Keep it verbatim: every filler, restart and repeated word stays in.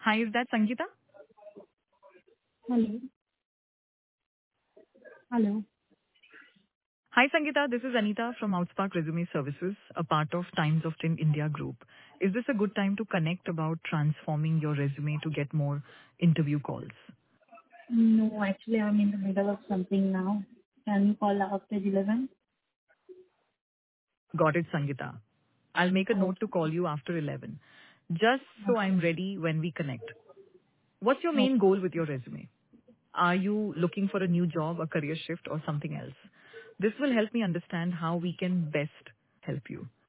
Hi, is that Sangeeta? Hello. Hello. Hi, Sangeeta. This is Anita from Outspark Resume Services, a part of Times of Tin India Group. Is this a good time to connect about transforming your resume to get more interview calls? No, actually, I'm in the middle of something now. Can you call after eleven? Got it, Sangeeta. I'll make a note to Okay. call you after eleven, just so I'm Okay. ready when we connect. What's your main Okay. goal with your resume? Are you looking for a new job, a career shift, or something else? This will help me understand how we can best help you.